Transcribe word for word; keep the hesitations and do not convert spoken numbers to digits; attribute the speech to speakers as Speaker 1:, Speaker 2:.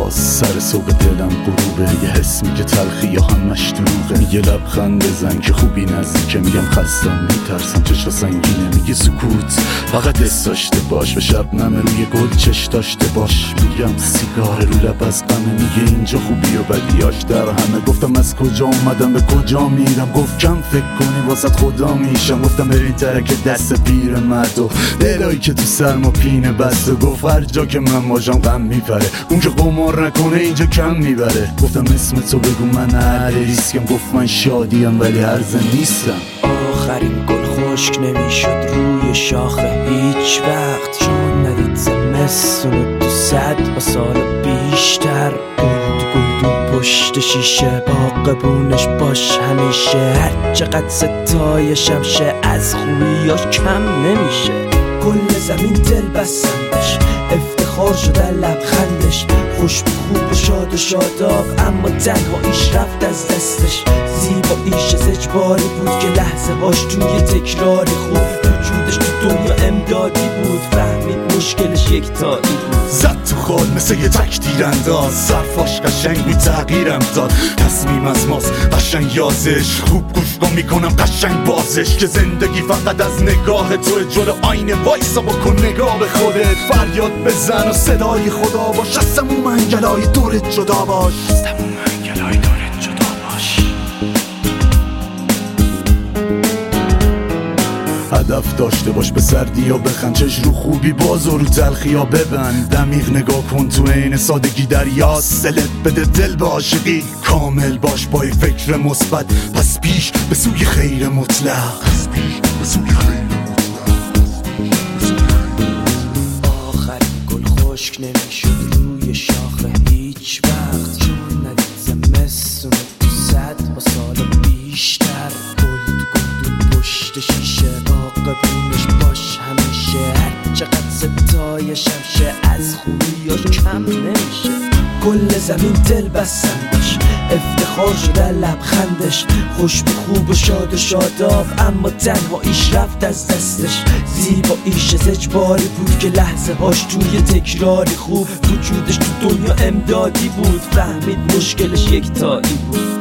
Speaker 1: باز سر صبح دلم غروبه، یه حس میگه تلخی یا همش دروغه، میگه لبخند بزن که خوبی نزدیکه، میگم خستم میترسم چشا سنگینه، میگه سکوت فقط دست داشته باش، به شبنم روی گل چش داشته باش، میگم سیگار رو لب از غمه، میگه اینجا خوبی و بدیاش در همه. گفتم از کجا اومدم به کجا میرم، گفت کم فکر کنی واسط خدا میشم، گفتم برین ترک دست پیر مرد و دلایی که تو سرما پینه بسته، گفت هر جا که من باشم غم میپره، اون که قمار نکنه اینجا کم میبره. گفتم اسم تو بگو من هر ریسکم، گفت من شادیم ولی هرزه نیستم.
Speaker 2: آخرین گل خشک نمیشد روی شاخه هیچ وقت، چون ندید زمستون تو صد و سال بیشتر، گل گلدون پشت شیشه باغبونش باش همیشه، هر چقدر ستایشم شه از خوبیاش کم نمیشه. کل زمین دل بستندش، افتخار شده لبخندش، خوش به خوب و شاد و شاداب، اما تنهاییش رفت از دستش. زیباییش از اجباری بود که لحظه هاش توی تکراری خوب، وجودش تو دنیا امدادی بود، فهمید مشکلش یک تایی بود.
Speaker 1: زد تو خال مثل یه تک تیرانداز، صرفاش قشنگ بی تغییرم داد، تصمیم از ماست قشنگ یازش، خوب گوش کن میکنم قشنگ بازش، که زندگی فقط از نگاه تو، جلو آینه وایسا بکن نگاه به خودت، فریاد بزن و صدای خدا باش، از تموم منگلای دورت جدا باش، از تموم منگلای دورت جدا باش. هدف داشته باش، به سردی یا بخند، چش رو خوبی باز و رو تلخی یا ببند، دمیغ نگاه کن تو عین سادگی دریاست، دلت بده دل به عاشقی، کامل باش با یک فکر مثبت، پس پیش به سوی خیر مطلق، پس پیش به سوی خیر مطلق.
Speaker 2: آخرین گل خشک نمیشد روی شاخه هیچ وقت، چون ندید زمستون تو صد و سال بیشتر، گل گلدون پشت شیشه باغبونش باش همیشه، هر چقدر ستایشم شه از خوبیاش کم نمیشه. کل زمین دل بستندش، افتخار شده لبخندش، خوش به خوب و شاد و شاداب، اما تنهاییش رفت از دستش. زیباییش از اجباری بود که لحظه هاش توی تکراری خوب، وجودش تو دنیا امدادی بود، فهمید مشکلش یک تایی بود.